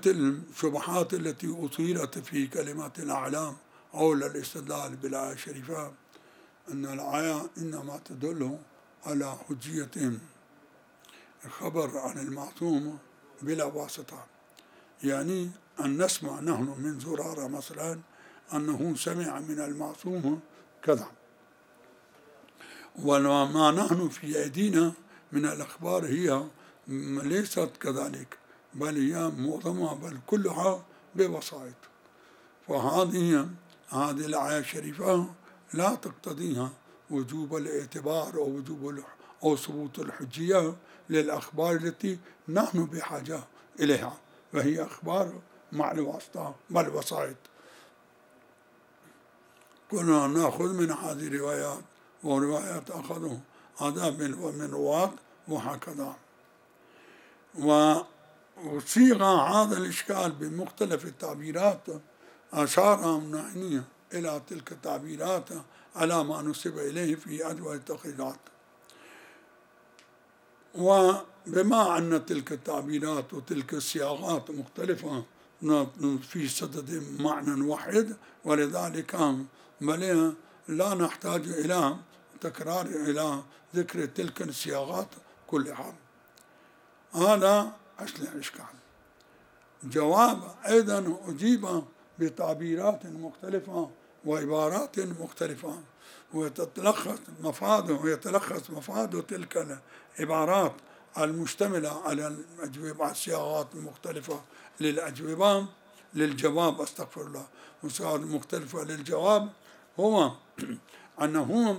الشبهات التي أثيرت في كلمة الأعلام حول الاستدلال بالآية الشريفة أن الآية إنما تدل على حجية الخبر عن المعصوم بلا واسطة، يعني أن نسمع نحن من زرارة مثلا أنه سمع من المعصوم كذا، وما نحن في أيدينا من الأخبار هي ليست كذلك، بل هي معظمها بل كلها بوسائط. فهذه الآية الشريفة لا تقتضيها وجوب الاعتبار أو وجوب أو ثبوت الحجية للأخبار التي نحن بحاجة إليها، وهي أخبار مع الواسطة والوسائط. كنا نأخذ من هذه الروايات وروايات أخذوا هذا من رواة وهكذا. وصيغ هذا الإشكال بمختلف التعبيرات أشار منعني إلى تلك التعبيرات على ما نسب إليه في أدوى التقريرات. وبما أن تلك التعبيرات وتلك الصياغات مختلفة في صدد معنى واحد، ولذلك بل لا نحتاج إلى تكرار إلى ذكر تلك الصياغات كلها. هذا أصل الإشكال. جواب أيضا أجيب بتعبيرات مختلفة وعبارات مختلفة، ويتلخص مفاد تلك العبارات المشتملة على الأجوبة، الصياغات المختلفة للجواب استغفر الله، والصياغات المختلفة للجواب هو أنه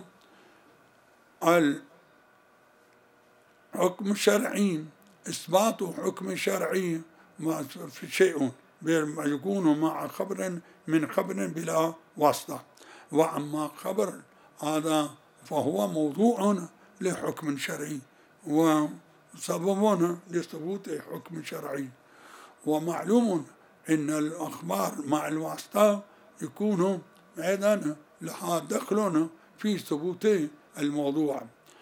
الحكم الشرعي، إثبات حكم شرعي في شيء يكون مع خبر من خبر بلا واسطة، وأما خبر هذا فهو موضوع لحكم شرعي وسبب لثبوت حكم شرعي. ومعلوم أن الأخبار مع الواسطة يكون أيضا لها دخل في ثبوت الموضوع،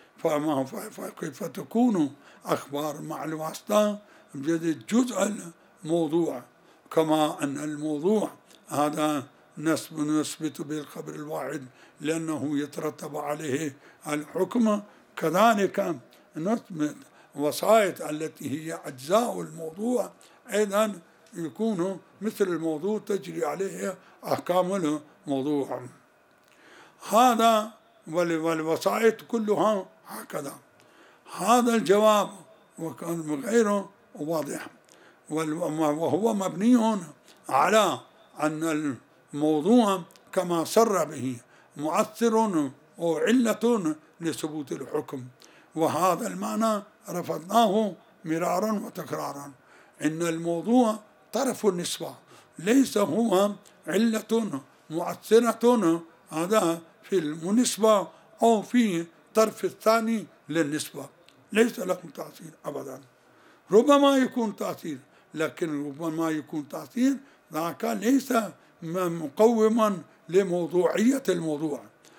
فكيف تكون أخبار مع الواسطة جزء الموضوع، كما أن الموضوع هذا نثبت بالخبر الواحد لأنه يترتب عليه الحكم، كذلك نثبت وسائط التي هي أجزاء الموضوع أيضا يكون مثل الموضوع تجري عليه أحكام الموضوع. هذا والوسائط كلها هكذا. هذا الجواب وكان غير واضح، وهو مبني على أن الموضوع كما سر به مؤثر أو علة لثبوت الحكم، وهذا المعنى رفضناه مرارا وتكرارا. إن الموضوع طرف النسبة، ليس هو علة مؤثرة هذا في النسبة أو في الطرف الثاني للنسبة، ليس له تأثير أبدا. ربما يكون تأثير، لكن ربما يكون تأثير ذاك ليس مقوما لموضوعية الموضوع.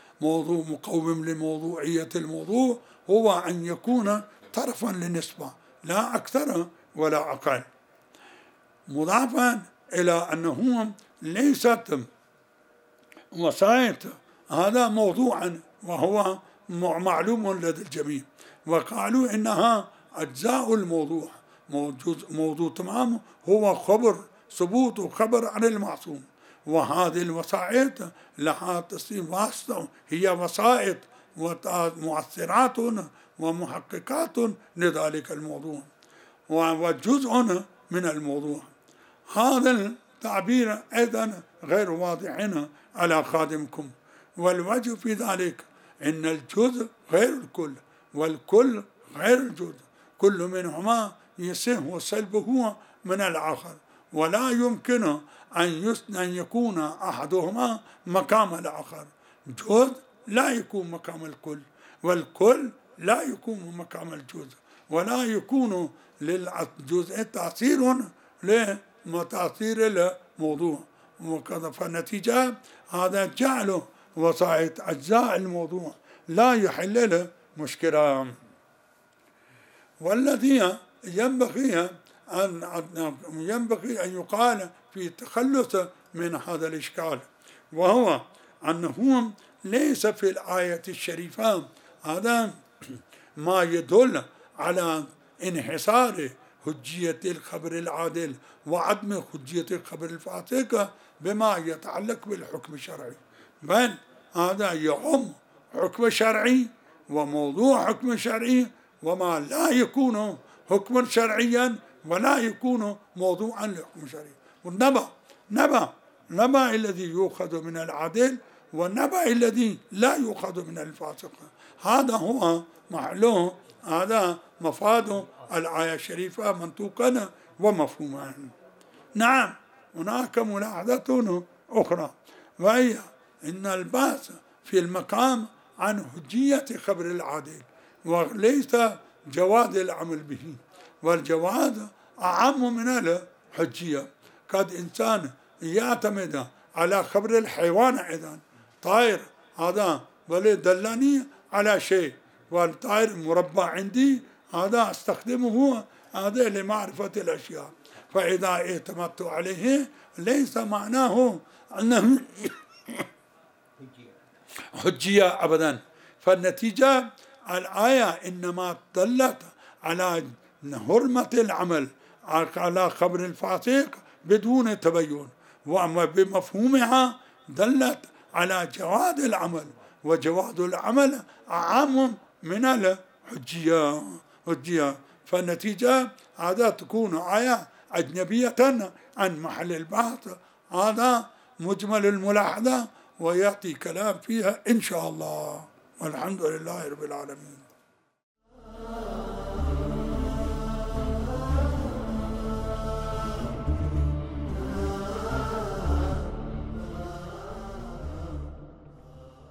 مقوم لموضوعية الموضوع هو أن يكون طرفا للنسبة، لا أكثر ولا أقل، مضافا إلى أنه ليست وسائط هذا موضوعا وهو معلوم لدى الجميع، وقالوا إنها أجزاء الموضوع. موضوع تمام هو خبر، ثبوت خبر عن المعصوم، وهذه الوسائط لها تصير واسطة، هي وسائط ومؤثرات ومحققات لذلك الموضوع وجزء من الموضوع. هذا التعبير أيضا غير واضح على خادمكم، والوجه في ذلك إن الجزء غير الكل والكل غير الجزء، كل منهما يصح سلبه من الآخر، ولا يمكن أن يكون أحدهما مقام الآخر. جزء لا يكون مقام الكل، والكل لا يكون مقام الجزء، ولا يكون للجزء تأثير لتأثير الموضوع، وكذا. فالنتيجة هذا جعل وسائط أجزاء الموضوع لا يحل له مشكلة. والذي ينبغي أن ينبغي أن يقال في التخلص من هذا الإشكال، وهو أنه ليس في الآية الشريفة هذا ما يدل على انحصار حجية الخبر العادل وعدم حجية الخبر الفاسق بما يتعلق بالحكم الشرعي، بل هذا يعم حكم شرعي وموضوع حكم شرعي وما لا يكون حكما شرعيا ولا يكون موضوعا لحكم شرعي. والنبأ الذي يؤخذ من العادل والنبأ الذي لا يؤخذ من الفاسق، هذا هو محله، هذا مفاد الآية الشريفة منطوقا ومفهوما. نعم، هناك ملاحظة أخرى، وهي أن البحث في المقام عن حجية خبر العادل وليس جواز العمل به، والجواز أعم من الحجية. قد إنسان يعتمد على خبر الحيوان أيضا، طائر هذا بل دلني على شيء، والطائر مربع عندي هذا استخدمه هذا لمعرفة الأشياء، فإذا اعتمدت عليه ليس معناه أنه حجية أبدا. فالنتيجة الآية إنما دلت على حرمة العمل على خبر الفاسق بدون تبين، وأما بمفهومها دلت على جواز العمل، وجواز العمل أعم من الحجية. فالنتيجة هذا تكون آية أجنبية عن محل البحث، هذا مجمل الملاحظة ويأتي كلام فيها إن شاء الله، والحمد لله رب العالمين.